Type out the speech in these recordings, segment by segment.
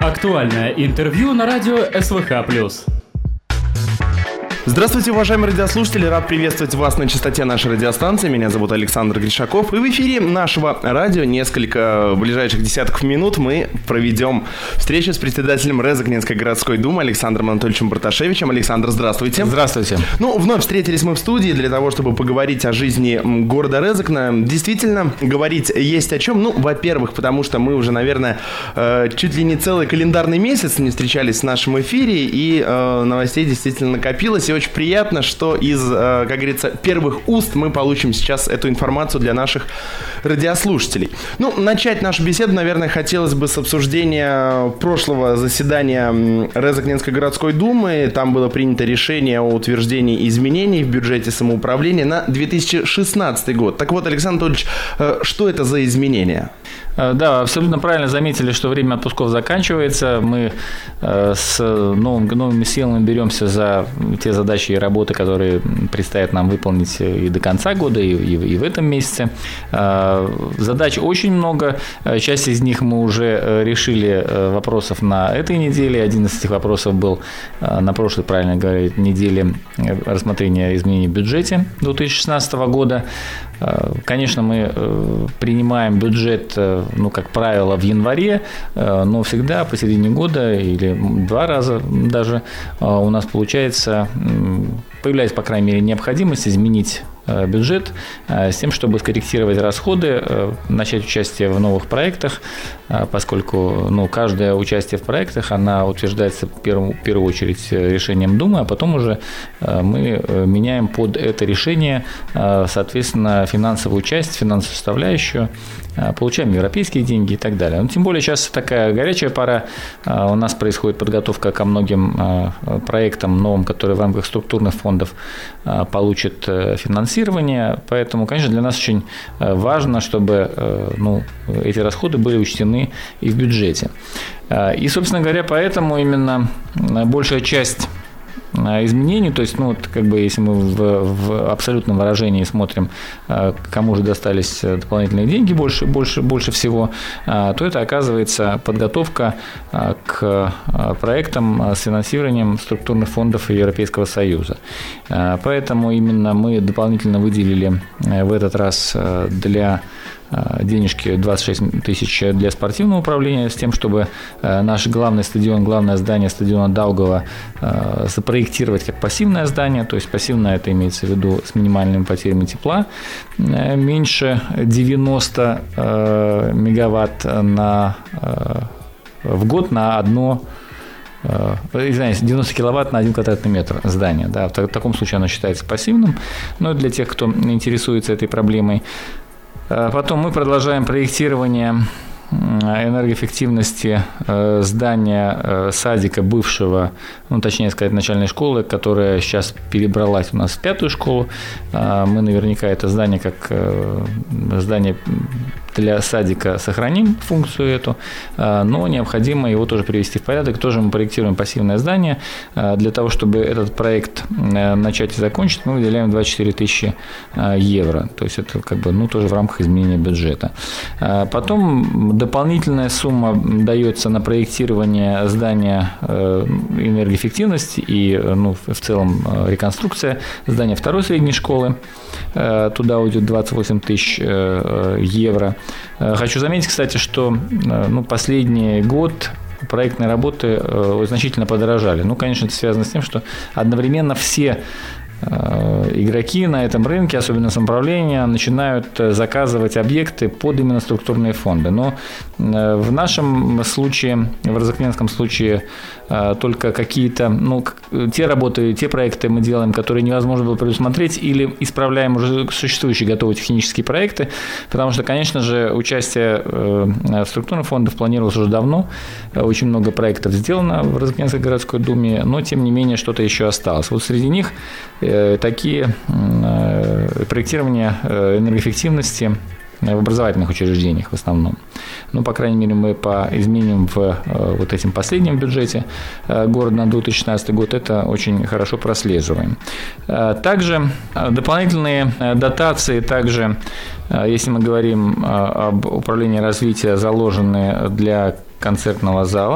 Актуальное интервью на радио СВХ+. Здравствуйте, уважаемые радиослушатели! Рад приветствовать вас на частоте нашей радиостанции. Меня зовут Александр Гришаков. И в эфире нашего радио несколько ближайших десятков минут мы проведем встречу с председателем Резекненской городской думы Александром Анатольевичем Барташевичем. Александр, здравствуйте. Здравствуйте. Вновь встретились мы в студии для того, чтобы поговорить о жизни города Резекна. Действительно, говорить есть о чем. Во-первых, потому что мы уже, наверное, чуть ли не целый календарный месяц не встречались в нашем эфире, и новостей действительно накопилось. И очень приятно, что из, как говорится, первых уст мы получим сейчас эту информацию для наших радиослушателей. Начать нашу беседу, наверное, хотелось бы с обсуждения прошлого заседания Резекненской городской думы. Там было принято решение о утверждении изменений в бюджете самоуправления на 2016 год. Так вот, Александр Анатольевич, что это за изменения? Да, абсолютно правильно заметили, что время отпусков заканчивается. Мы с новыми силами беремся за те задачи и работы, которые предстоит нам выполнить и до конца года, и в этом месяце. Задач очень много. Часть из них мы уже решили вопросов на этой неделе. Один из этих вопросов был на прошлой, правильно говорить, неделе рассмотрения изменений в бюджете 2016 года. Конечно, мы принимаем бюджет, как правило, в январе, но всегда посередине года или 2 раза даже у нас появляется, по крайней мере, необходимость изменить бюджет с тем, чтобы скорректировать расходы, начать участие в новых проектах, поскольку каждое участие в проектах, она утверждается в первую очередь решением Думы, а потом уже мы меняем под это решение, соответственно, финансовую часть, финансовую составляющую, получаем европейские деньги и так далее. Тем более сейчас такая горячая пора, у нас происходит подготовка ко многим проектам новым, которые в рамках структурных фондов получат финансирование, поэтому, конечно, для нас очень важно, чтобы эти расходы были учтены и в бюджете. И, собственно говоря, поэтому именно большая часть изменений, то есть, если мы в абсолютном выражении смотрим, кому же достались дополнительные деньги больше всего, то это оказывается подготовка к проектам с финансированием структурных фондов Европейского Союза. Поэтому именно мы дополнительно выделили в этот раз для денежки 26 тысяч для спортивного управления с тем, чтобы наш главный стадион, главное здание стадиона Даугава запроектировать как пассивное здание, то есть пассивное это имеется в виду с минимальными потерями тепла, меньше 90 мегаватт в год на 90 киловатт на 1 квадратный метр здания. Да, в таком случае оно считается пассивным, но для тех, кто интересуется этой проблемой. Потом мы продолжаем проектирование энергоэффективности здания садика бывшего, точнее сказать, начальной школы, которая сейчас перебралась у нас в 5-ю школу. Мы наверняка это здание как здание для садика сохраним функцию эту, но необходимо его тоже привести в порядок. Тоже мы проектируем пассивное здание. Для того, чтобы этот проект начать и закончить, мы выделяем 24 тысячи евро. То есть это тоже в рамках изменения бюджета. Потом дополнительная сумма дается на проектирование здания энергоэффективности и в целом реконструкция здания 2-й средней школы. Туда уйдет 28 тысяч евро. Хочу заметить, кстати, что последний год проектные работы значительно подорожали. Конечно, это связано с тем, что одновременно все игроки на этом рынке, особенно самоуправления, начинают заказывать объекты под именно структурные фонды. Но в нашем случае, в Резекненском случае, только какие-то, те работы, те проекты мы делаем, которые невозможно было предусмотреть, или исправляем уже существующие готовые технические проекты, потому что, конечно же, участие в структурных фондах планировалось уже давно, очень много проектов сделано в Резекненской городской думе, но, тем не менее, что-то еще осталось. Вот среди них такие проектирования энергоэффективности в образовательных учреждениях в основном. По крайней мере, мы по изменениям в вот этим последнем бюджете города на 2016 год это очень хорошо прослеживаем. Также дополнительные дотации, также, если мы говорим об управлении развития, заложены для концертного зала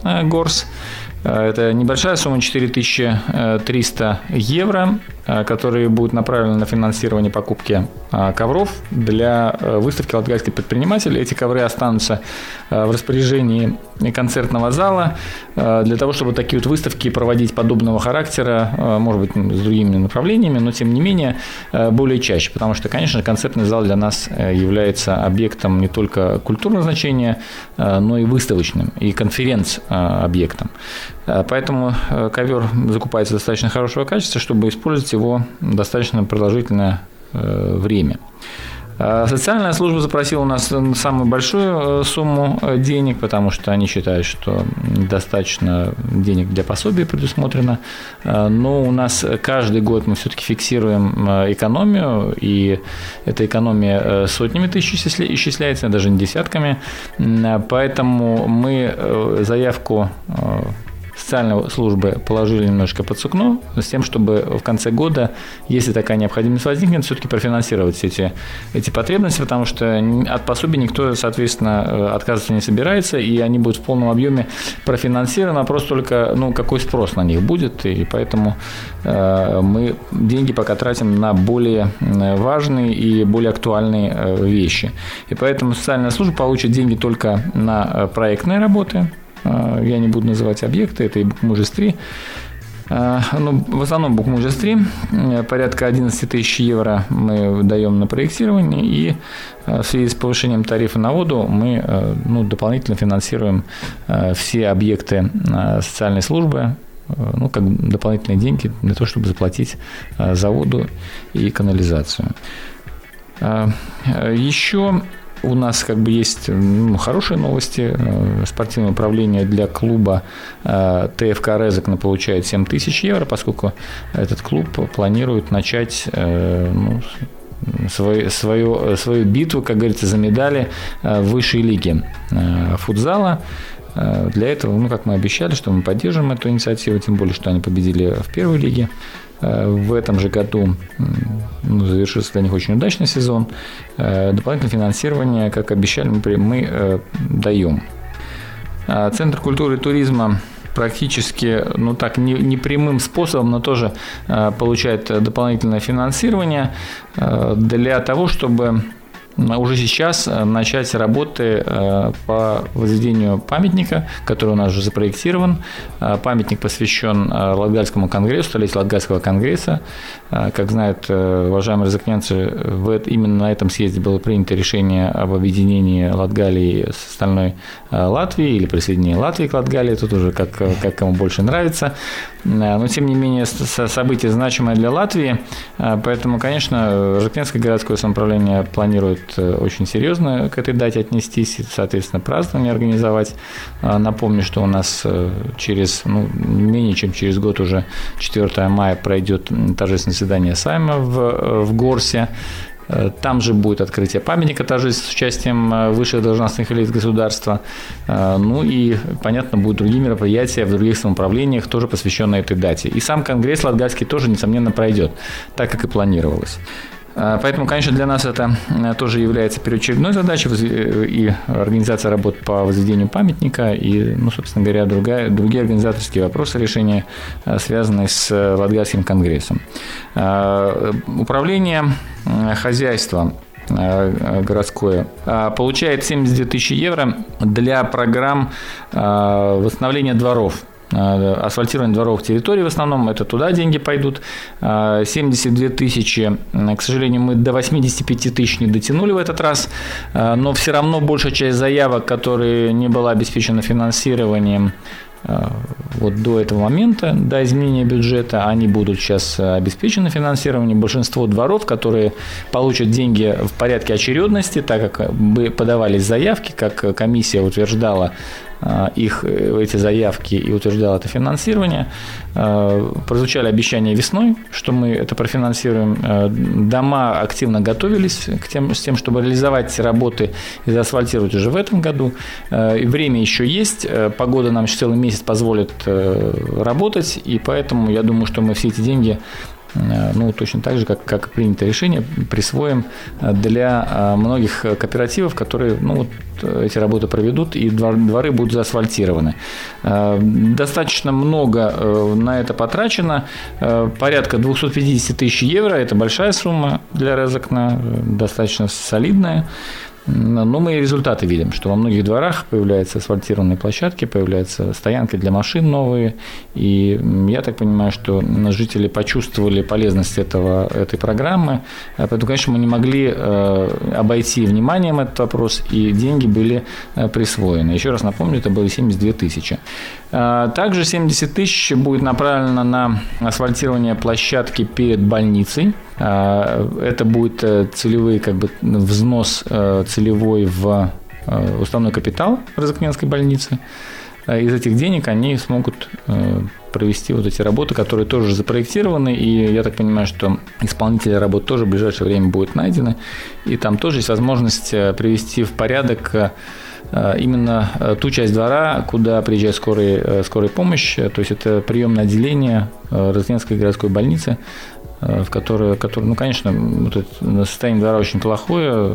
Горс. Это небольшая сумма 4300 евро, которые будут направлены на финансирование покупки ковров для выставки «Латгальский предприниматель». Эти ковры останутся в распоряжении концертного зала для того, чтобы такие вот выставки проводить подобного характера, может быть, с другими направлениями, но тем не менее более чаще, потому что, конечно, концертный зал для нас является объектом не только культурного значения, но и выставочным, и конференц-объектом. Поэтому ковер закупается достаточно хорошего качества, чтобы использовать его достаточно продолжительное время. Социальная служба запросила у нас самую большую сумму денег, потому что они считают, что недостаточно денег для пособия предусмотрено. Но у нас каждый год мы все-таки фиксируем экономию, и эта экономия сотнями тысяч исчисляется, даже не десятками. Поэтому мы заявку социальной службы положили немножко под сукно с тем, чтобы в конце года, если такая необходимость возникнет, все-таки профинансировать эти потребности, потому что от пособий никто, соответственно, отказываться не собирается, и они будут в полном объеме профинансированы, вопрос только, какой спрос на них будет, и поэтому мы деньги пока тратим на более важные и более актуальные вещи. И поэтому социальная служба получит деньги только на проектные работы. Я не буду называть объекты, это и Букмужес-3. В основном Букмужес-3, порядка 11 тысяч евро мы даем на проектирование, и в связи с повышением тарифа на воду мы дополнительно финансируем все объекты социальной службы, как дополнительные деньги для того, чтобы заплатить за воду и канализацию. Еще у нас есть хорошие новости. Спортивное управление для клуба ТФК Резекна получает 7 тысяч евро, поскольку этот клуб планирует начать свою битву, как говорится, за медали в высшей лиге футзала. Для этого, как мы обещали, что мы поддержим эту инициативу, тем более, что они победили в первой лиге. В этом же году завершился для них очень удачный сезон. Дополнительное финансирование, как обещали, мы даем. Центр культуры и туризма практически, непрямым способом, но тоже получает дополнительное финансирование для того, чтобы уже сейчас начать работы по возведению памятника, который у нас уже запроектирован. Памятник посвящен Латгальскому конгрессу, столетию Латгальского конгресса. Как знают уважаемые резакненцы, именно на этом съезде было принято решение об объединении Латгалии с остальной Латвией или присоединении Латвии к Латгалии. Тут уже как кому больше нравится. Но, тем не менее, событие значимое для Латвии. Поэтому, конечно, Резакненское городское самоуправление планирует очень серьезно к этой дате отнестись и, соответственно, празднование организовать. Напомню, что у нас менее чем через год, уже 4 мая, пройдет торжественное заседание Сайма в Горсе. Там же будет открытие памятника торжеств с участием высших должностных лиц государства. И, понятно, будут другие мероприятия в других самоуправлениях, тоже посвященные этой дате. И сам конгресс Латгальский тоже, несомненно, пройдет, так как и планировалось. Поэтому, конечно, для нас это тоже является первоочередной задачей, и организация работ по возведению памятника, и, собственно говоря, другие организаторские вопросы решения, связанные с Латгальским конгрессом. Управление хозяйством городское получает 72 тысячи евро для программ восстановления дворов. Асфальтирование дворовых территорий в основном, это туда деньги пойдут. 72 тысячи, к сожалению, мы до 85 тысяч не дотянули в этот раз, но все равно большая часть заявок, которые не была обеспечена финансированием до этого момента, до изменения бюджета, они будут сейчас обеспечены финансированием. Большинство дворов, которые получат деньги в порядке очередности, так как подавались заявки, как комиссия утверждала эти заявки и утверждала это финансирование. Прозвучали обещания весной, что мы это профинансируем. Дома активно готовились с тем, чтобы реализовать эти работы и заасфальтировать уже в этом году. Время еще есть, погода нам еще целый месяц позволит работать, и поэтому я думаю, что мы все эти деньги точно так же, как принято решение, присвоим для многих кооперативов, которые эти работы проведут, и дворы будут заасфальтированы. Достаточно много на это потрачено, порядка 250 тысяч евро, это большая сумма для Резекна, достаточно солидная. Но мы и результаты видим, что во многих дворах появляются асфальтированные площадки, появляются стоянки для машин новые. И я так понимаю, что жители почувствовали полезность этой программы. Поэтому, конечно, мы не могли обойти вниманием этот вопрос, и деньги были присвоены. Еще раз напомню, это было 72 тысячи. Также 70 тысяч будет направлено на асфальтирование площадки перед больницей. Это будет целевой взнос целевой в уставной капитал Резекненской больницы. Из этих денег они смогут провести эти работы, которые тоже запроектированы, и я так понимаю, что исполнители работ тоже в ближайшее время будут найдены, и там тоже есть возможность привести в порядок именно ту часть двора, куда приезжает скорая помощь, то есть это приемное отделение Резекненской городской больницы, в которой, конечно, состояние двора очень плохое,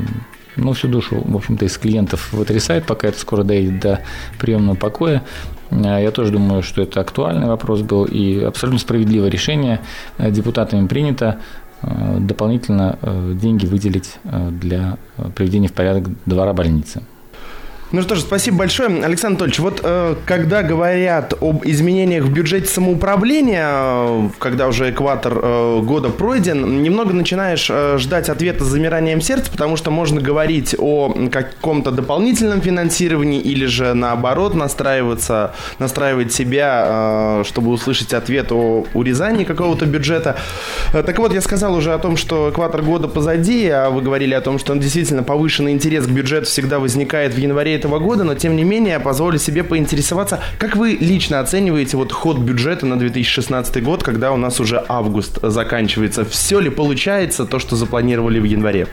всю душу, в общем-то, из клиентов вытрясает, пока это скоро доедет до приемного покоя. Я тоже думаю, что это актуальный вопрос был, и абсолютно справедливое решение депутатами принято дополнительно деньги выделить для приведения в порядок двора больницы. Ну что ж, спасибо большое. Александр Анатольевич, когда говорят об изменениях в бюджете самоуправления, когда уже экватор года пройден, немного начинаешь ждать ответа с замиранием сердца, потому что можно говорить о каком-то дополнительном финансировании или же наоборот настраивать себя, чтобы услышать ответ о урезании какого-то бюджета. Так вот, я сказал уже о том, что экватор года позади, а вы говорили о том, что действительно повышенный интерес к бюджету всегда возникает в январе этого года, но тем не менее позволю себе поинтересоваться, как вы лично оцениваете ход бюджета на 2016 год, когда у нас уже август заканчивается? Все ли получается то, что запланировали в январе?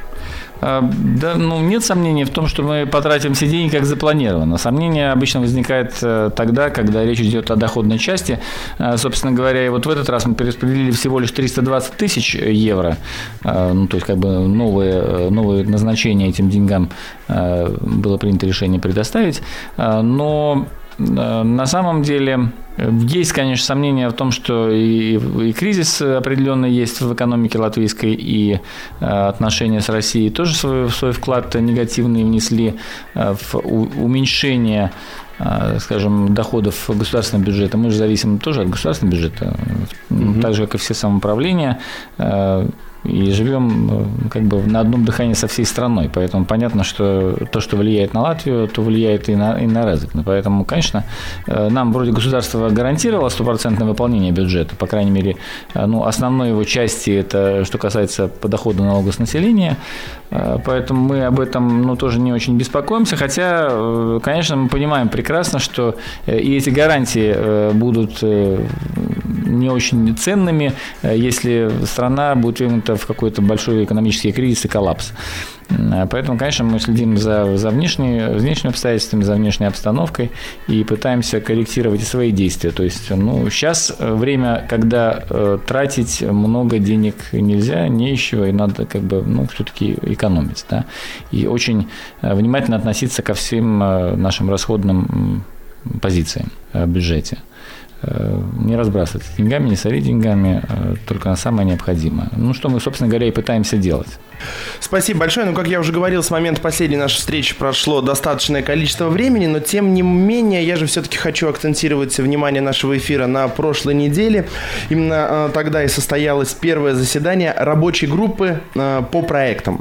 Да, нет сомнений в том, что мы потратим все деньги, как запланировано. Сомнение обычно возникает тогда, когда речь идет о доходной части. Собственно говоря, и в этот раз мы перераспределили всего лишь 320 тысяч евро, то есть новое назначение этим деньгам было принято решение предоставить, но на самом деле есть, конечно, сомнения в том, что и кризис определенный есть в экономике латвийской, и отношения с Россией тоже свой вклад негативный внесли в уменьшение, скажем, доходов государственного бюджета. Мы же зависим тоже от государственного бюджета, так же, как и все самоуправления. И живем на одном дыхании со всей страной. Поэтому понятно, что то, что влияет на Латвию, то влияет и на Резекне. Поэтому, конечно, нам вроде государство гарантировало 100% выполнение бюджета, по крайней мере, основной его части, это что касается подохода налога с населения. Поэтому мы об этом тоже не очень беспокоимся. Хотя, конечно, мы понимаем прекрасно, что и эти гарантии будут не очень ценными, если страна будет ввергнута в какой-то большой экономический кризис и коллапс. Поэтому, конечно, мы следим за внешними обстоятельствами, за внешней обстановкой и пытаемся корректировать свои действия. То есть, сейчас время, когда тратить много денег нельзя, не из чего, и надо все-таки экономить. Да? И очень внимательно относиться ко всем нашим расходным позициям в бюджете. Не разбрасываться деньгами, не сорить деньгами, только на самое необходимое. Что мы, собственно говоря, и пытаемся делать. Спасибо большое. Как я уже говорил, с момента последней нашей встречи прошло достаточное количество времени, но тем не менее я же все-таки хочу акцентировать внимание нашего эфира на прошлой неделе. Именно тогда и состоялось первое заседание рабочей группы по проектам.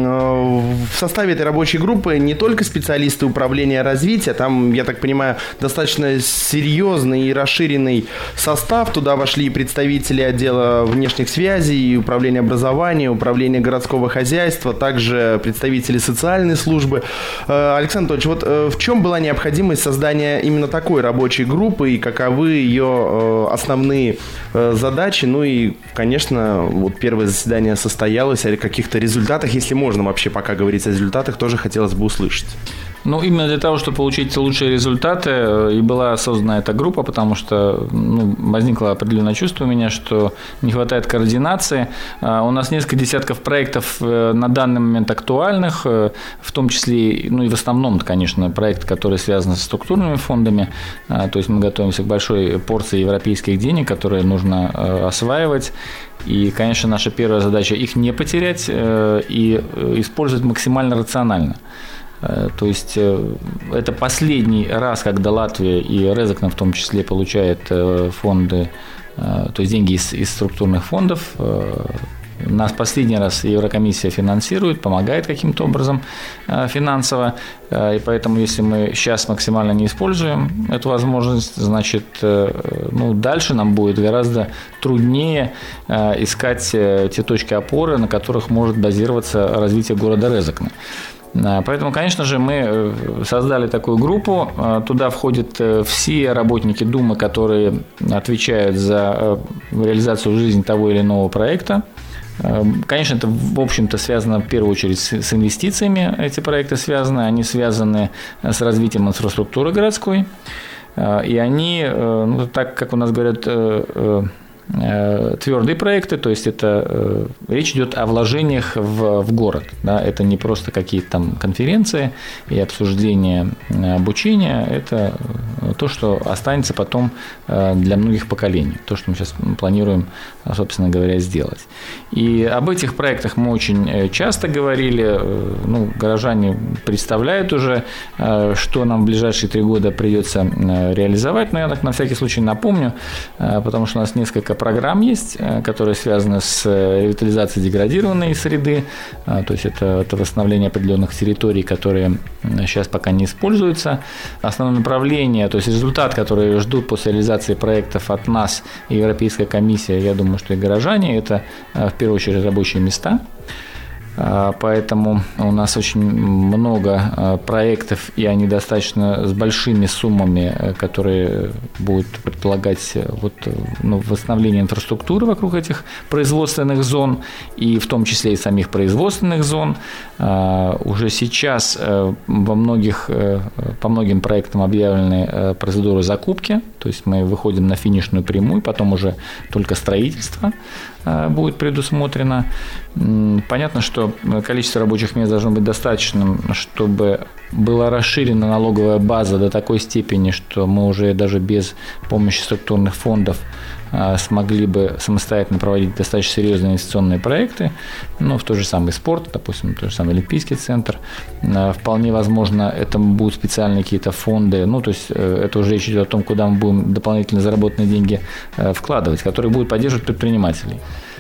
В составе этой рабочей группы не только специалисты управления развития, там, я так понимаю, достаточно серьезный и расширенный состав. Туда вошли и представители отдела внешних связей, управления образования, управления городского хозяйства, также представители социальной службы. Александр Анатольевич, в чем была необходимость создания именно такой рабочей группы и каковы ее основные задачи? И, конечно, первое заседание состоялось, о каких-то результатах, если можно вообще пока говорить о результатах, тоже хотелось бы услышать. Ну, именно для того, чтобы получить лучшие результаты, и была создана эта группа, потому что возникло определенное чувство у меня, что не хватает координации. У нас несколько десятков проектов на данный момент актуальных, в том числе, ну и в основном, конечно, проекты, которые связаны со структурными фондами. То есть мы готовимся к большой порции европейских денег, которые нужно осваивать. И, конечно, наша первая задача – их не потерять и использовать максимально рационально. То есть это последний раз, когда Латвия и Резекне в том числе получает фонды, то есть деньги из структурных фондов. Нас последний раз Еврокомиссия финансирует, помогает каким-то образом финансово. И поэтому, если мы сейчас максимально не используем эту возможность, значит, дальше нам будет гораздо труднее искать те точки опоры, на которых может базироваться развитие города Резекне. Поэтому, конечно же, мы создали такую группу. Туда входят все работники Думы, которые отвечают за реализацию в жизни того или иного проекта. Конечно, это, в общем-то, связано в первую очередь с инвестициями. Эти проекты связаны. Они связаны с развитием инфраструктуры городской. И они, так как у нас говорят, твердые проекты, то есть это речь идет о вложениях в город. Да, это не просто какие-то там конференции и обсуждения обучения, это то, что останется потом для многих поколений, то, что мы сейчас планируем, собственно говоря, сделать. И об этих проектах мы очень часто говорили, горожане представляют уже, что нам в ближайшие 3 года придется реализовать, но я так на всякий случай напомню, потому что у нас несколько программ есть, которые связаны с ревитализацией деградированной среды, то есть это восстановление определенных территорий, которые сейчас пока не используются. Основное направление, то есть результат, который ждут после реализации проектов от нас и Европейская комиссия, я думаю, что и горожане, это в первую очередь рабочие места. Поэтому у нас очень много проектов, и они достаточно с большими суммами, которые будут предполагать восстановление инфраструктуры вокруг этих производственных зон, и в том числе и самих производственных зон. Уже сейчас по многим проектам объявлены процедуры закупки, то есть мы выходим на финишную прямую, потом уже только строительство будет предусмотрено. Понятно, что количество рабочих мест должно быть достаточным, чтобы была расширена налоговая база до такой степени, что мы уже даже без помощи структурных фондов смогли бы самостоятельно проводить достаточно серьезные инвестиционные проекты, в тот же самый спорт, допустим, тот же самый Олимпийский центр. Вполне возможно, это будут специальные какие-то фонды, то есть это уже речь идет о том, куда мы будем дополнительно заработанные деньги вкладывать, которые будут поддерживать предпринимателей.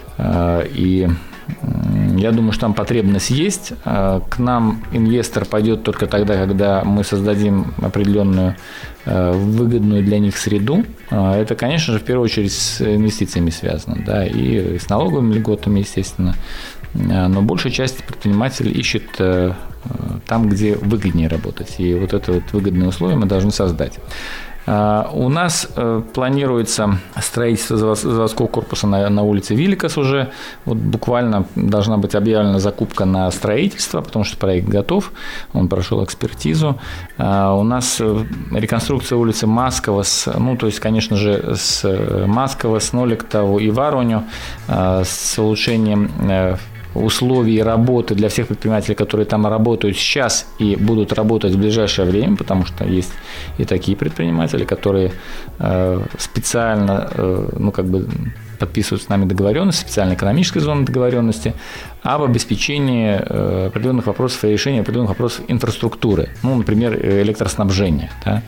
И я думаю, что там потребность есть. К нам инвестор пойдет только тогда, когда мы создадим определенную выгодную для них среду. Это, конечно же, в первую очередь с инвестициями связано, да, и с налоговыми льготами, естественно. Но большая часть предпринимателей ищет там, где выгоднее работать. И вот это выгодные условия мы должны создать. У нас планируется строительство заводского корпуса на улице Виликас уже. Вот буквально должна быть объявлена закупка на строительство, потому что проект готов, он прошел экспертизу. У нас реконструкция улицы Маскавас, то есть, конечно же, с Маскавас, Ноликтову и Варуню, с улучшением условий работы для всех предпринимателей, которые там работают сейчас и будут работать в ближайшее время, потому что есть и такие предприниматели, которые специально, подписывают с нами договоренность, специальной экономической зоны договоренности об обеспечении определенных вопросов и решении определенных вопросов инфраструктуры, например, электроснабжения, да.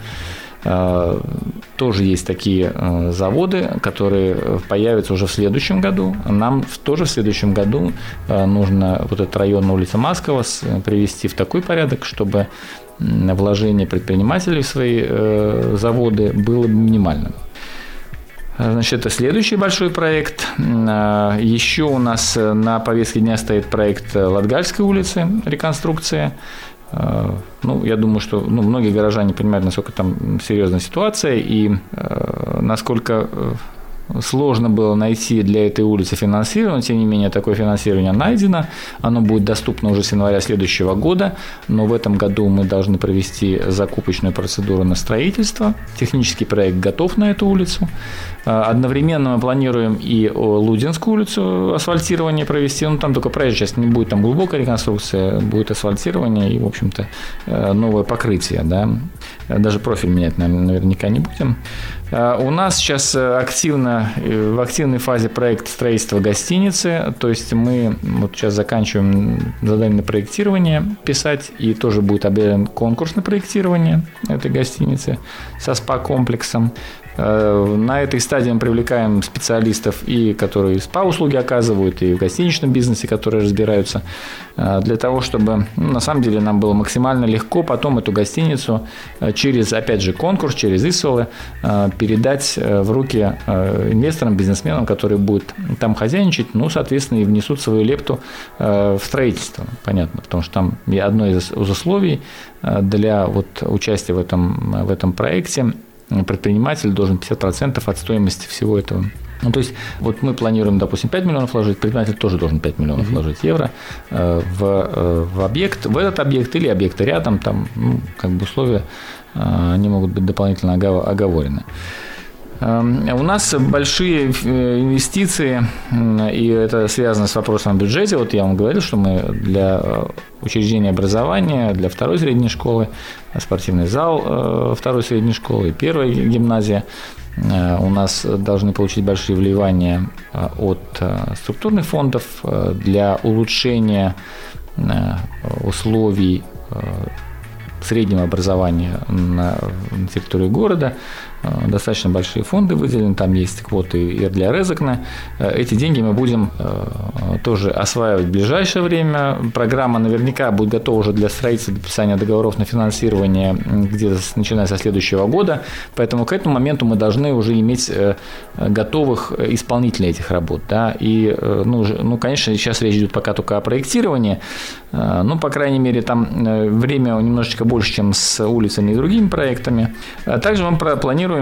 Тоже есть такие заводы, которые появятся уже в следующем году. Нам тоже в следующем году нужно вот этот район на улице Маскавас привести в такой порядок, чтобы вложение предпринимателей в свои заводы было минимальным. Значит, это следующий большой проект. Еще у нас на повестке дня стоит проект Латгальской улицы, реконструкция. Я думаю, что многие горожане понимают, насколько там серьезная ситуация и насколько сложно было найти для этой улицы финансирование, тем не менее такое финансирование найдено, оно будет доступно уже с января следующего года, но в этом году мы должны провести закупочную процедуру на строительство, технический проект готов на эту улицу, одновременно мы планируем и Лудинскую улицу асфальтирование провести, ну там только проезжая часть, не будет там глубокая реконструкция, будет асфальтирование и, в общем-то, новое покрытие, да, даже профиль менять наверняка не будем. У нас сейчас в активной фазе проект строительства гостиницы, то есть мы вот сейчас заканчиваем задание на проектирование писать, и тоже будет объявлен конкурс на проектирование этой гостиницы со спа-комплексом. На этой стадии мы привлекаем специалистов, которые спа-услуги оказывают, и в гостиничном бизнесе, которые разбираются, для того, чтобы, на самом деле, нам было максимально легко потом эту гостиницу через, опять же, конкурс, через ИСОЛы передать в руки инвесторам, бизнесменам, которые будут там хозяйничать, ну, соответственно, и внесут свою лепту в строительство, понятно, потому что там одно из условий для участия в этом проекте – предприниматель должен 50% от стоимости всего этого. Ну, то есть, вот мы планируем, допустим, 5 миллионов вложить, предприниматель тоже должен 5 миллионов вложить евро в объект, в этот объект или объекты рядом, там, ну, как бы условия, они могут быть дополнительно оговорены. У нас большие инвестиции, и это связано с вопросом о бюджете. Вот я вам говорил, что мы для учреждения образования, для второй средней школы, спортивный зал второй средней школы и первая гимназия, у нас должны получить большие вливания от структурных фондов для улучшения условий среднего образования на территории города. Достаточно большие фонды выделены, там есть квоты и для Резекна. Эти деньги мы будем тоже осваивать в ближайшее время. Программа наверняка будет готова уже для строительства, подписания договоров на финансирование где-то начиная со следующего года. Поэтому к этому моменту мы должны уже иметь готовых исполнителей этих работ. Да? И, конечно, сейчас речь идет пока только о проектировании. Ну, по крайней мере, там время немножечко больше, чем с улицами и другими проектами. Также мы планируем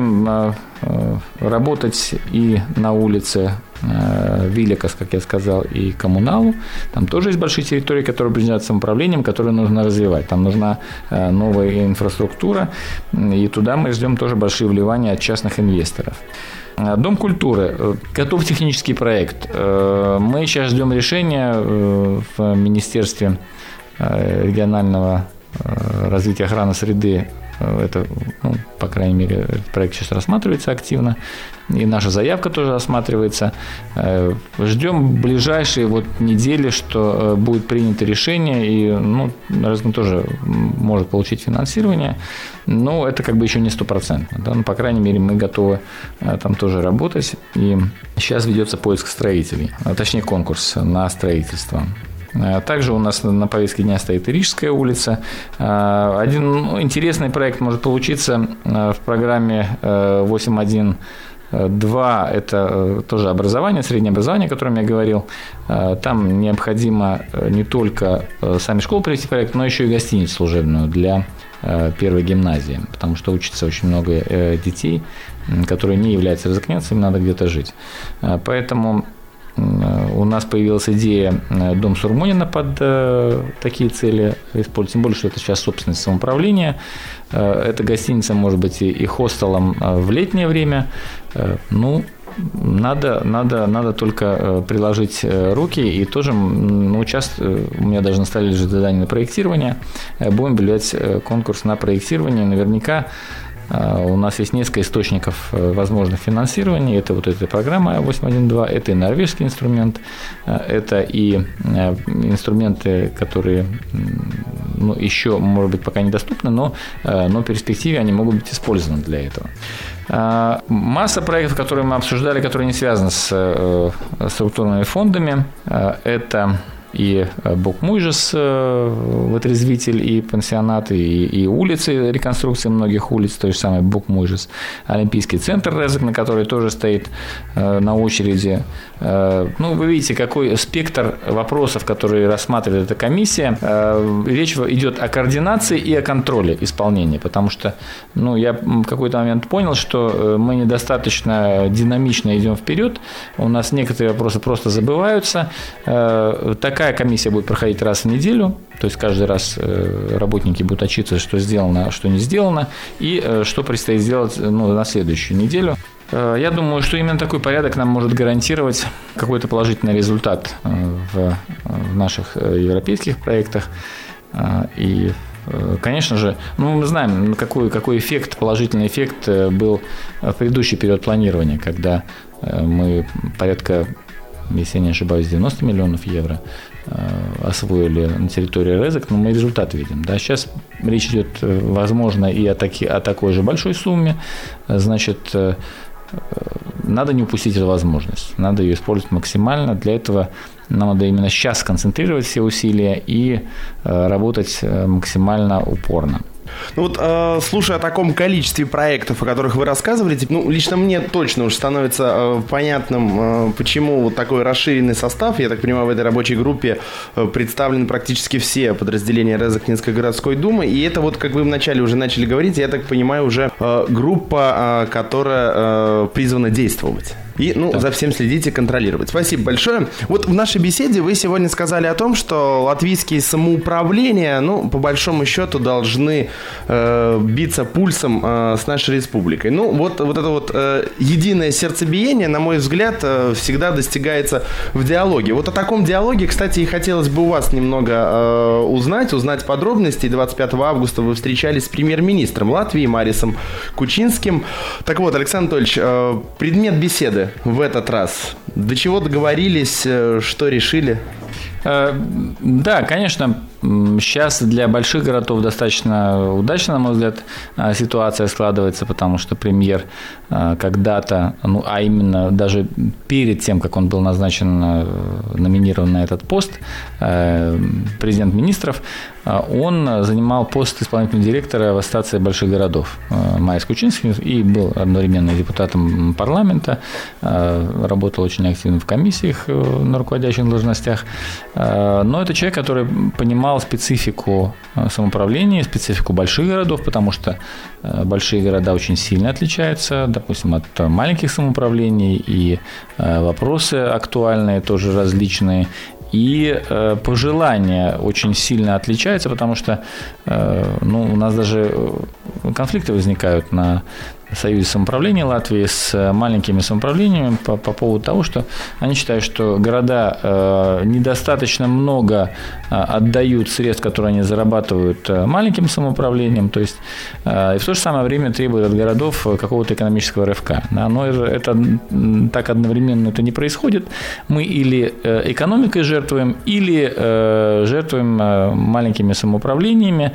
работать и на улице Вилликас, как я сказал, и Коммуналу. Там тоже есть большие территории, которые принадлежат самоуправлениям, которые нужно развивать. Там нужна новая инфраструктура, и туда мы ждем тоже большие вливания от частных инвесторов. Дом культуры. Готов технический проект. Мы сейчас ждем решения в Министерстве регионального развития охраны среды. Это, по крайней мере, этот проект сейчас рассматривается активно, и наша заявка тоже рассматривается. Ждем ближайшие недели, что будет принято решение, и Резекна тоже может получить финансирование, но это как бы еще не 100%. Да? Но, по крайней мере, мы готовы там тоже работать, и сейчас ведется поиск строителей, точнее конкурс на строительство. Также у нас на повестке дня стоит и Рижская улица. Один интересный проект может получиться в программе 8.1.2. Это тоже образование, среднее образование, о котором я говорил. Там необходимо не только сами школы привести в проект, но еще и гостиницу служебную для первой гимназии, потому что учится очень много детей, которые не являются резекненцами, надо где-то жить. Поэтому у нас появилась идея дом Сурмонина под такие цели использовать, тем более, что это сейчас собственность самоуправления. Эта гостиница может быть и хостелом в летнее время. Надо только приложить руки, и тоже сейчас у меня даже на столе лежит задание на проектирование. Будем объявлять конкурс на проектирование. Наверняка у нас есть несколько источников возможных финансирования. Это эта программа 8.1.2, это и норвежский инструмент, это и инструменты, которые еще, может быть, пока недоступны, но в перспективе они могут быть использованы для этого. Масса проектов, которые мы обсуждали, которые не связаны с структурными фондами, это и Букмуйжес, вытрезвитель, и пансионат, и улицы, реконструкция многих улиц, той же самой Букмуйжес, Олимпийский центр Резекне, который тоже стоит на очереди. Вы видите, какой спектр вопросов, которые рассматривает эта комиссия. Речь идет о координации и о контроле исполнения, потому что я в какой-то момент понял, что мы недостаточно динамично идем вперед, у нас некоторые вопросы просто забываются. Такая комиссия будет проходить раз в неделю, то есть каждый раз работники будут отчитываться, что сделано, что не сделано, и что предстоит сделать на следующую неделю. Я думаю, что именно такой порядок нам может гарантировать какой-то положительный результат в наших европейских проектах. И, конечно же, мы знаем, какой положительный эффект был в предыдущий период планирования, когда мы порядка, если я не ошибаюсь, 90 миллионов евро освоили на территории Резекне, но мы результат видим. Да? Сейчас речь идет, возможно, и о такой же большой сумме. Значит, надо не упустить эту возможность, надо ее использовать максимально. Для этого нам надо именно сейчас сконцентрировать все усилия и работать максимально упорно. Слушая о таком количестве проектов, о которых вы рассказываете, лично мне точно уже становится понятным, почему вот такой расширенный состав. Я так понимаю, в этой рабочей группе представлены практически все подразделения Резекненской городской думы. И это как вы вначале уже начали говорить, я так понимаю, уже группа, которая призвана действовать. И, за всем следить и контролировать. Спасибо большое. Вот в нашей беседе вы сегодня сказали о том, что латвийские самоуправления, по большому счету, должны биться пульсом с нашей республикой. Это единое сердцебиение, на мой взгляд, всегда достигается в диалоге. Вот о таком диалоге, кстати, и хотелось бы у вас немного узнать подробности. 25 августа вы встречались с премьер-министром Латвии Марисом Кучинским. Так вот, Александр Анатольевич, предмет беседы в этот раз. До чего договорились, что решили? Да, конечно, сейчас для больших городов достаточно удачно, на мой взгляд, ситуация складывается, потому что премьер когда-то, а именно даже перед тем, как он был назначен, номинирован на этот пост, президент министров, он занимал пост исполнительного директора в Ассоциации больших городов Марис Кучинский и был одновременно депутатом парламента, работал очень активно в комиссиях на руководящих должностях. Но это человек, который понимал специфику самоуправления, специфику больших городов, потому что большие города очень сильно отличаются, допустим, от маленьких самоуправлений, и вопросы актуальные тоже различные. И пожелания очень сильно отличаются, потому что у нас даже конфликты возникают на Союзе самоуправления Латвии с маленькими самоуправлениями по поводу того, что они считают, что города недостаточно много отдают средств, которые они зарабатывают маленьким самоуправлением, то есть и в то же самое время требуют от городов какого-то экономического рывка. Да, но это так одновременно это не происходит. Мы или экономикой жертвуем, или жертвуем маленькими самоуправлениями,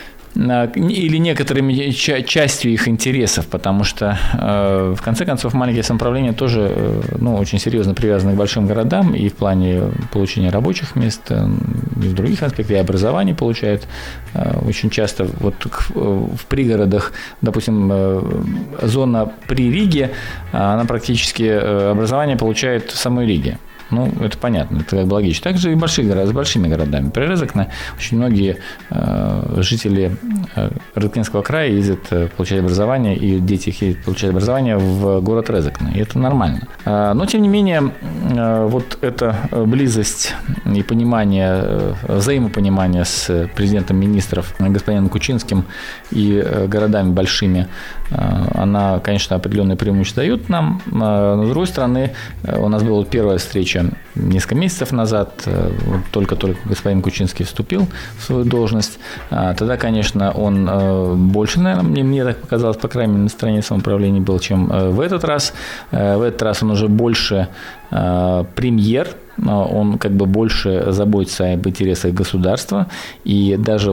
или некоторыми частью их интересов, потому что, в конце концов, маленькие самоуправления тоже очень серьезно привязаны к большим городам и в плане получения рабочих мест, и в других аспектах, и образование получают. Очень часто в пригородах, допустим, зона при Риге, она практически образование получает в самой Риге. Это понятно, это логично. Также и с большими городами. При Резекне очень многие жители Резекненского края ездят получать образование, и дети их ездят получать образование в город Резекне. И это нормально. Но, тем не менее, эта близость и понимание, взаимопонимание с президентом министров господином Кучинским и городами большими, она, конечно, определенные преимущества дает нам. Но, с другой стороны, у нас была первая встреча несколько месяцев назад, только господин Кучинский вступил в свою должность. Тогда, конечно, он больше, наверное, мне так показалось, по крайней мере, на стороне самоуправления был, чем в этот раз. В этот раз он уже больше премьер, он больше заботится об интересах государства. И даже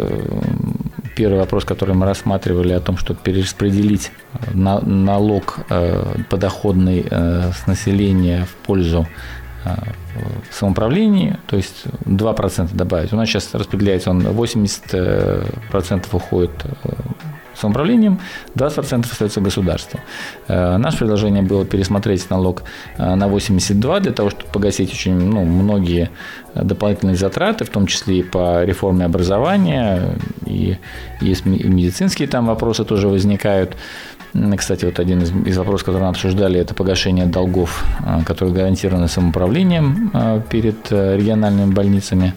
первый вопрос, который мы рассматривали, о том, чтобы перераспределить налог подоходный с населения в пользу самоуправлении, то есть 2% добавить. У нас сейчас распределяется, 80% уходит самоуправлением, 20% остается государству. Наше предложение было пересмотреть налог на 82 для того, чтобы погасить очень многие дополнительные затраты, в том числе и по реформе образования, и есть медицинские там вопросы тоже возникают. Кстати, вот один из вопросов, который мы обсуждали, это погашение долгов, которые гарантированы самоуправлением перед региональными больницами.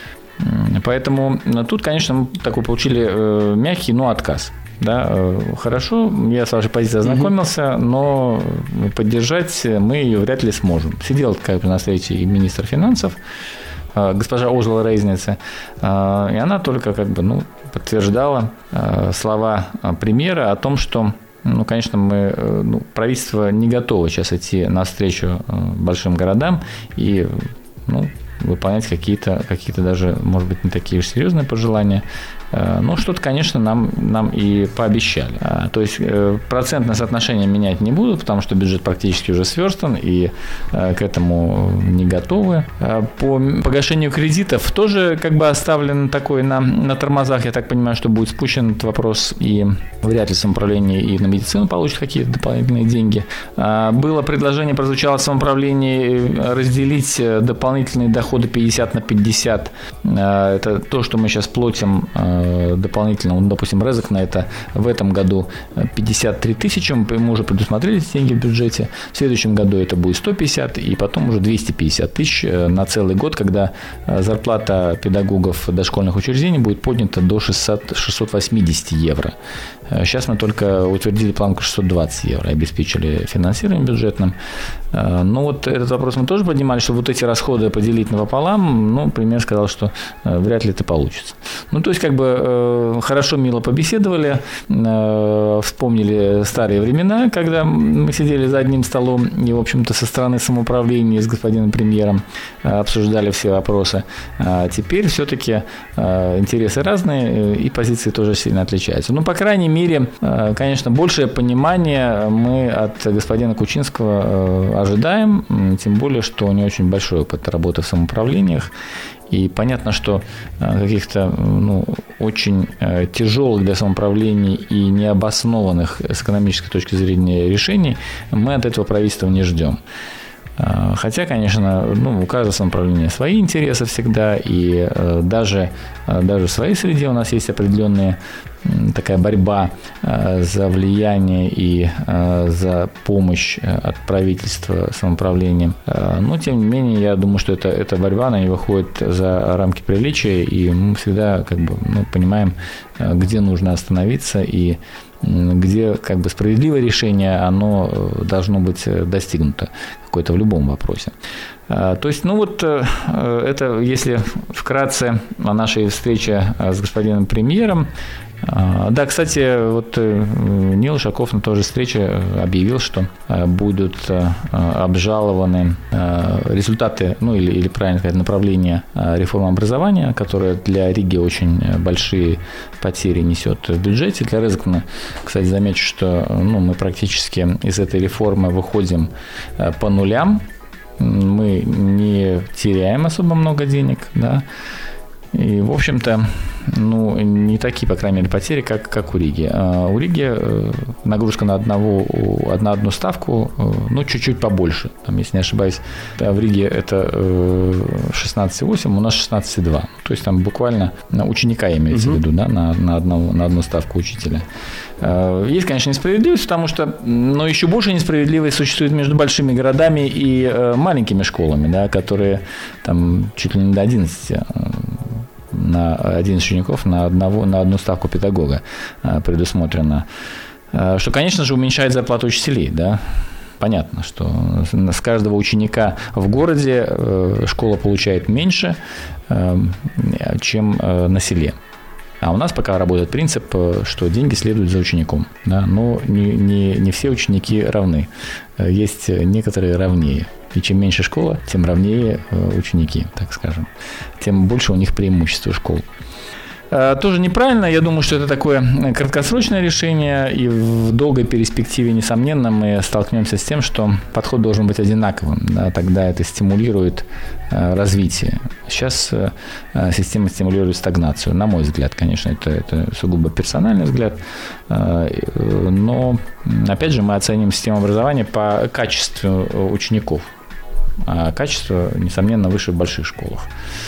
Поэтому тут, конечно, мы такой получили мягкий, но отказ. Да, хорошо, я с вашей позицией ознакомился, но поддержать мы ее вряд ли сможем. Сидел на встрече и министр финансов, госпожа Ожила Рейзница, и она только подтверждала слова премьера о том, что конечно, правительство не готово сейчас идти навстречу большим городам и выполнять какие-то даже, может быть, не такие уж серьезные пожелания. Но что-то, конечно, нам и пообещали. То есть процентное соотношение менять не будут, потому что бюджет практически уже сверстан и к этому не готовы. По погашению кредитов тоже оставлен такой на тормозах. Я так понимаю, что будет спущен этот вопрос, и вряд ли самоуправление и на медицину получит какие-то дополнительные деньги. Было предложение, прозвучало в самоуправлении, разделить дополнительные доходы 50 на 50. Это то, что мы сейчас платим дополнительно, допустим, Резекна это в этом году 53 тысячи, мы уже предусмотрели эти деньги в бюджете, в следующем году это будет 150 и потом уже 250 тысяч на целый год, когда зарплата педагогов дошкольных учреждений будет поднята до 680 евро. Сейчас мы только утвердили планку 620 евро, обеспечили финансированием бюджетным. Но вот этот вопрос мы тоже поднимали, чтобы вот эти расходы поделить напополам, премьер сказал, что вряд ли это получится. То есть, хорошо, мило побеседовали, вспомнили старые времена, когда мы сидели за одним столом и, в общем-то, со стороны самоуправления с господином премьером обсуждали все вопросы. А теперь все-таки интересы разные и позиции тоже сильно отличаются. По крайней мере, конечно, большее понимание мы от господина Кучинского ожидаем, тем более, что у него очень большой опыт работы в самоуправлениях. И понятно, что каких-то очень тяжелых для самоуправления и необоснованных с экономической точки зрения решений мы от этого правительства не ждем. Хотя, конечно, у каждого самоуправления свои интересы всегда, и даже в своей среде у нас есть определенная такая борьба за влияние и за помощь от правительства самоуправлением. Но, тем не менее, я думаю, что эта борьба, она не выходит за рамки приличия, и мы всегда понимаем, где нужно остановиться и где справедливое решение, оно должно быть достигнуто какое-то в любом вопросе. То есть, это, если вкратце о нашей встрече с господином премьером. Да, кстати, Нил Ушаков на той же встрече объявил, что будут обжалованы результаты, или правильно сказать, направления реформы образования, которая для Риги очень большие потери несет в бюджете. Для Резекна, кстати, замечу, что мы практически из этой реформы выходим по нулям. Мы не теряем особо много денег, да. И, в общем-то, не такие, по крайней мере, потери, как у Риги. У Риги нагрузка на одну ставку, чуть-чуть побольше. Если не ошибаюсь, в Риге это 16,8, у нас 16,2. То есть там буквально ученика имеется в виду, да, на одну ставку учителя. Есть, конечно, несправедливость, потому что, еще больше несправедливость существует между большими городами и маленькими школами, да, которые там чуть ли не до 11 на 11 учеников на одну ставку педагога предусмотрено. Что, конечно же, уменьшает зарплату учителей, да. Понятно, что с каждого ученика в городе школа получает меньше, чем на селе. А у нас пока работает принцип, что деньги следуют за учеником. Да? Но не все ученики равны. Есть некоторые равнее. И чем меньше школа, тем равнее ученики, так скажем. Тем больше у них преимущества школ. тоже неправильно. Я думаю, что это такое краткосрочное решение, и в долгой перспективе, несомненно, мы столкнемся с тем, что подход должен быть одинаковым. Да, тогда это стимулирует развитие. Сейчас система стимулирует стагнацию. На мой взгляд, конечно, это сугубо персональный взгляд. Но, опять же, мы оценим систему образования по качеству учеников. А качество, несомненно, выше в больших школах.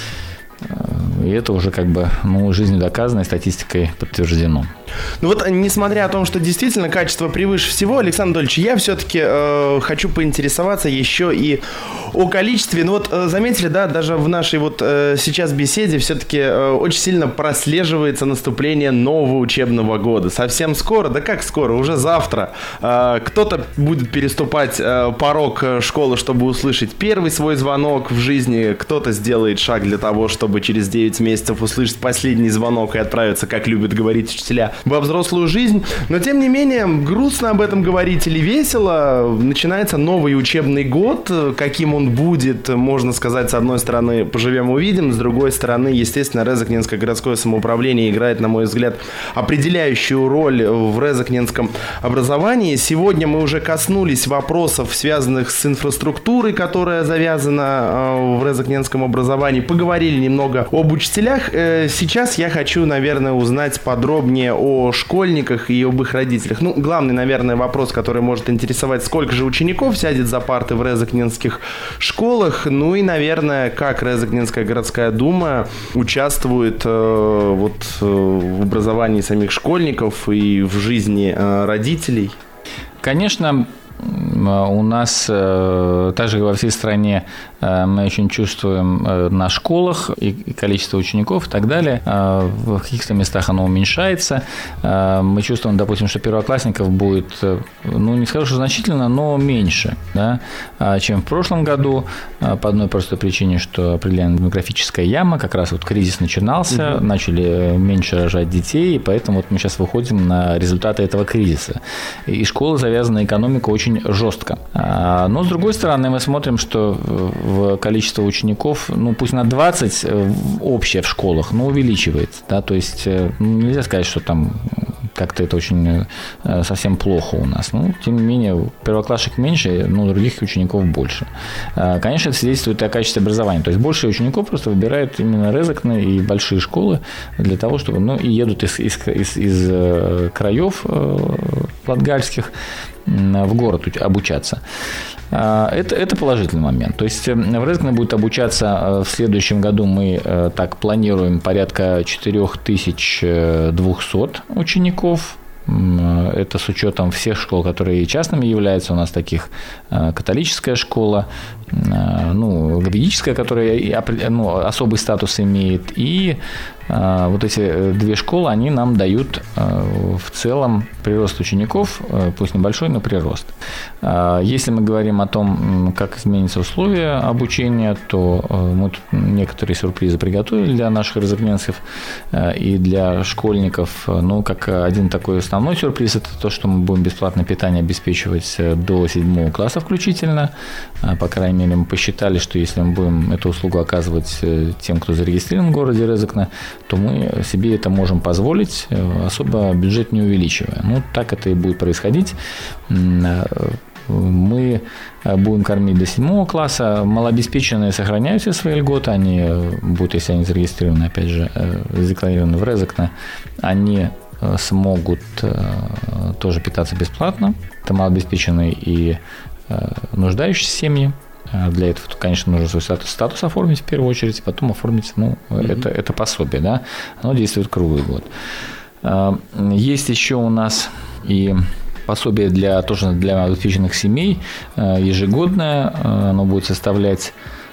И это уже жизнью доказано и статистикой подтверждено. Ну вот, несмотря на то, что действительно качество превыше всего, Александр Анатольевич, я все-таки хочу поинтересоваться еще и о количестве. Ну вот, заметили, да, даже в нашей вот сейчас беседе все-таки очень сильно прослеживается наступление нового учебного года. Совсем скоро, да как скоро, уже завтра кто-то будет переступать порог школы, чтобы услышать первый свой звонок в жизни, кто-то сделает шаг для того, чтобы через 9 месяцев услышать последний звонок и отправиться, как любят говорить учителя, во взрослую жизнь. Но, тем не менее, грустно об этом говорить или весело. Начинается новый учебный год. Каким он будет, можно сказать, с одной стороны, поживем увидим, с другой стороны, естественно, Резакненское городское самоуправление играет, на мой взгляд, определяющую роль в резакненском образовании. Сегодня мы уже коснулись вопросов, связанных с инфраструктурой, которая завязана в резакненском образовании. Поговорили немного об учителях. Сейчас я хочу, наверное, узнать подробнее о школьниках и об их родителях. Ну, главный, наверное, вопрос, который может интересовать, сколько же учеников сядет за парты в резакненских школах, ну и, наверное, как Резакненская городская дума участвует в образовании самих школьников и в жизни родителей. Конечно, у нас, так же, как во всей стране, мы очень чувствуем на школах и количество учеников и так далее. В каких-то местах оно уменьшается. Мы чувствуем, допустим, что первоклассников будет, не скажу, что значительно, но меньше, да, чем в прошлом году. По одной простой причине, что определенная демографическая яма, как раз вот кризис начинался, начали меньше рожать детей, и поэтому вот мы сейчас выходим на результаты этого кризиса. И школа завязана на экономику очень жестко. Но, с другой стороны, мы смотрим, что количество учеников, пусть на 20 общее в школах, но увеличивается. Да? То есть нельзя сказать, что там как-то это очень совсем плохо у нас. Но, тем не менее, первоклассник меньше, но других учеников больше. Конечно, это свидетельствует и о качестве образования. То есть больше учеников просто выбирают именно Резакне и большие школы для того, чтобы, и едут из краев латгальских в город обучаться. Это положительный момент. То есть в Резакне будет обучаться в следующем году, мы так планируем, порядка 4200 учеников. Это с учетом всех школ, которые частными являются. У нас таких католическая школа, ведическая, которая особый статус имеет, и вот эти две школы, они нам дают в целом прирост учеников, пусть небольшой, но прирост. Если мы говорим о том, как изменятся условия обучения, то мы тут некоторые сюрпризы приготовили для наших резакненцев и для школьников. Как один такой основной сюрприз, это то, что мы будем бесплатное питание обеспечивать до 7 класса включительно. По крайней мере, мы посчитали, что если мы будем эту услугу оказывать тем, кто зарегистрирован в городе Резакне, то мы себе это можем позволить, особо бюджет не увеличивая. Так это и будет происходить. Мы будем кормить до 7 класса. Малообеспеченные сохраняют все свои льготы. Они будут, если они зарегистрированы, опять же, задекларированы в Резакне, они смогут тоже питаться бесплатно. Это малообеспеченные и нуждающиеся семьи. Для этого, конечно, нужно свой статус оформить в первую очередь, потом оформить, это пособие, да, оно действует круглый год. Есть еще у нас и пособие тоже для малообеспеченных семей, ежегодное, оно будет составлять...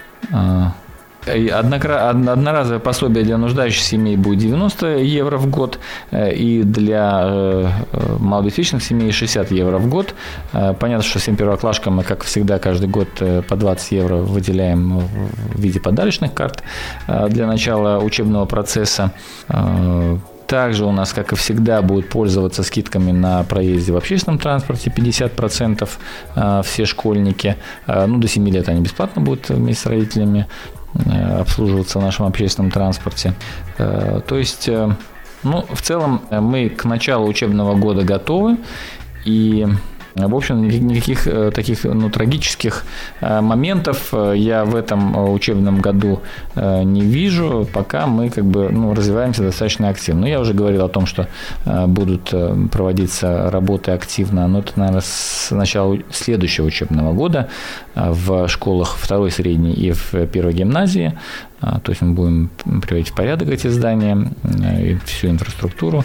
Одноразовое пособие для нуждающихся семей будет 90 евро в год, и для малообеспеченных семей 60 евро в год. Понятно, что всем первоклашкам мы, как всегда, каждый год по 20 евро выделяем в виде подарочных карт для начала учебного процесса. Также у нас, как и всегда, будут пользоваться скидками на проезде в общественном транспорте 50% все школьники. До 7 лет они бесплатно будут вместе с родителями обслуживаться в нашем общественном транспорте. То есть, в целом мы к началу учебного года готовы, и в общем, никаких таких трагических моментов я в этом учебном году не вижу, пока мы развиваемся достаточно активно. Я уже говорил о том, что будут проводиться работы активно, но это, наверное, с начала следующего учебного года в школах 2-й средней и в 1-й гимназии. То есть мы будем приводить в порядок эти здания и всю инфраструктуру,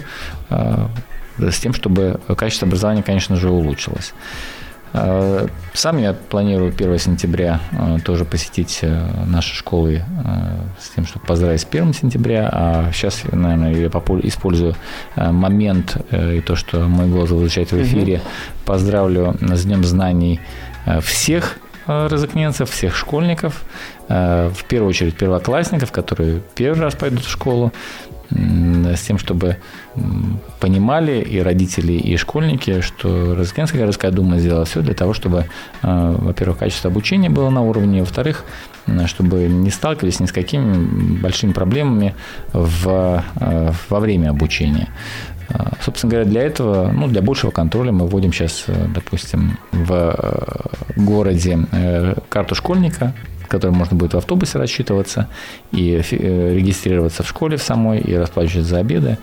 с тем, чтобы качество образования, конечно же, улучшилось. Сам я планирую 1 сентября тоже посетить наши школы с тем, чтобы поздравить с 1 сентября. А сейчас, наверное, я использую момент и то, что мой голос звучит в эфире, поздравлю с Днем знаний всех розыкненцев, всех школьников, в первую очередь первоклассников, которые первый раз пойдут в школу, с тем, чтобы понимали и родители, и школьники, что Розыкненская городская дума сделала все для того, чтобы, во-первых, качество обучения было на уровне, во-вторых, чтобы не сталкивались ни с какими большими проблемами во время обучения. Собственно говоря, для этого, для большего контроля мы вводим сейчас, допустим, в городе карту школьника, которым можно будет в автобусе рассчитываться и регистрироваться в школе в самой, и расплачиваться за обеды.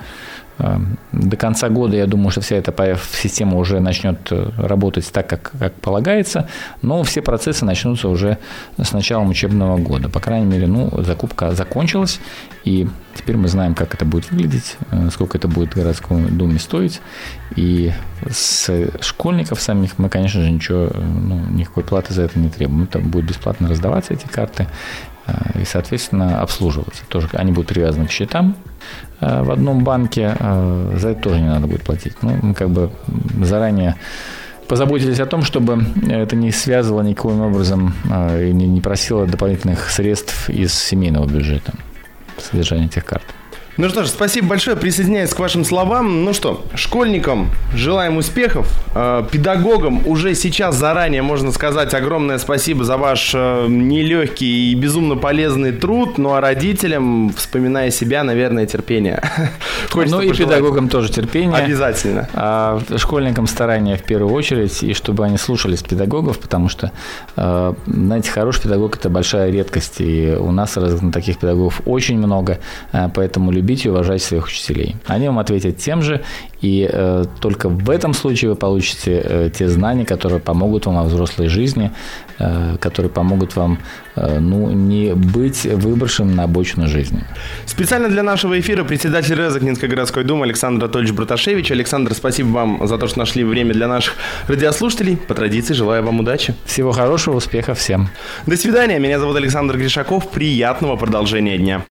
До конца года, я думаю, что вся эта система уже начнет работать так, как полагается, но все процессы начнутся уже с началом учебного года. По крайней мере, закупка закончилась, и теперь мы знаем, как это будет выглядеть, сколько это будет городской думе стоить, и с школьников самих мы, конечно же, никакой платы за это не требуем. Это будет бесплатно раздаваться, эти карты, и, соответственно, обслуживаться. Тоже они будут привязаны к счетам в одном банке, за это тоже не надо будет платить. Мы заранее позаботились о том, чтобы это не связывало никаким образом и не просило дополнительных средств из семейного бюджета содержание этих карт. Ну что ж, спасибо большое, присоединяюсь к вашим словам. Школьникам желаем успехов, педагогам уже сейчас заранее можно сказать огромное спасибо за ваш нелегкий и безумно полезный труд, а родителям, вспоминая себя, наверное, терпение. И педагогам тоже терпение. Обязательно. А школьникам старания в первую очередь, и чтобы они слушались педагогов, потому что, знаете, хороший педагог – это большая редкость, и у нас таких педагогов очень много, поэтому любите и уважайте своих учителей. Они вам ответят тем же, и только в этом случае вы получите те знания, которые помогут вам во взрослой жизни, которые помогут вам не быть выброшенным на обочину жизни. Специально для нашего эфира председатель Розыкненской городской думы Александр Анатольевич Браташевич. Александр, спасибо вам за то, что нашли время для наших радиослушателей. По традиции желаю вам удачи. Всего хорошего, успехов всем. До свидания. Меня зовут Александр Гришаков. Приятного продолжения дня.